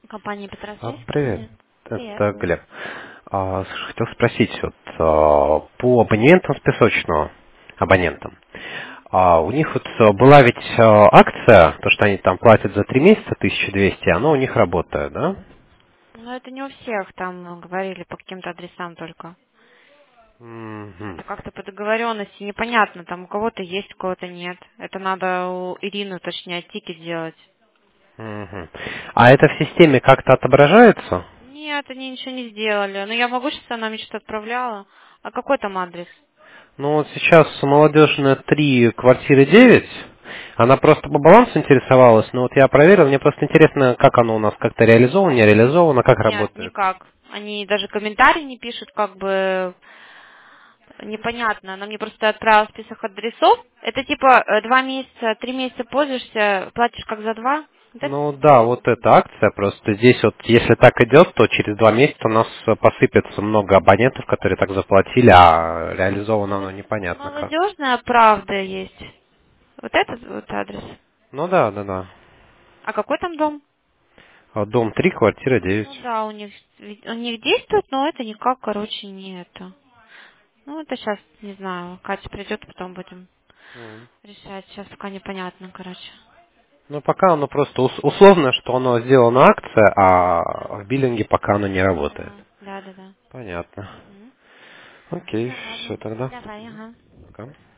Компания Петросвязь, Привет, звонит. Привет. это Глеб. Слушай, хотел спросить, вот, по абонентам с Песочного, абонентам, у них вот была ведь акция, то, что они там платят за 3 месяца 1200, оно у них работает, да? Но это не у всех, там говорили по каким-то адресам только. Мгм, Это как-то по договоренности, непонятно, там у кого-то есть, у кого-то нет. Это надо у Ирины уточнять, тикет делать. мгм. А это в системе как-то отображается? Нет, они ничего не сделали. Но я могу, сейчас она мне что-то отправляла. А какой там адрес? Ну вот сейчас молодежная 3, квартира 9. Она просто по балансу интересовалась, но вот я проверил, мне просто интересно, как оно у нас как-то реализовано, не реализовано, как Нет, работает. никак. Они даже комментарии не пишут, как бы непонятно. Она мне просто отправила список адресов. Это типа 2 месяца, 3 месяца пользуешься, платишь как за два. Вот это? Ну да, вот эта акция, просто здесь вот, если так идет, то через 2 месяца у нас посыпется много абонентов, которые так заплатили, а реализовано Вот оно непонятно как. молодежная правда есть. Вот этот вот адрес. Ну да, да, да. А какой там дом? Дом 3, квартира 9. Ну да, у них действует, но это никак, короче, не это. Ну, это сейчас, не знаю, Катя придет, потом будем решать. Сейчас пока непонятно, короче. Ну пока оно просто условно, что оно сделано акция, а в биллинге пока оно не работает. Ага, да, да, да. Понятно. Мгм. Окей, Ну, все ладно. тогда. Давай, ага. Пока.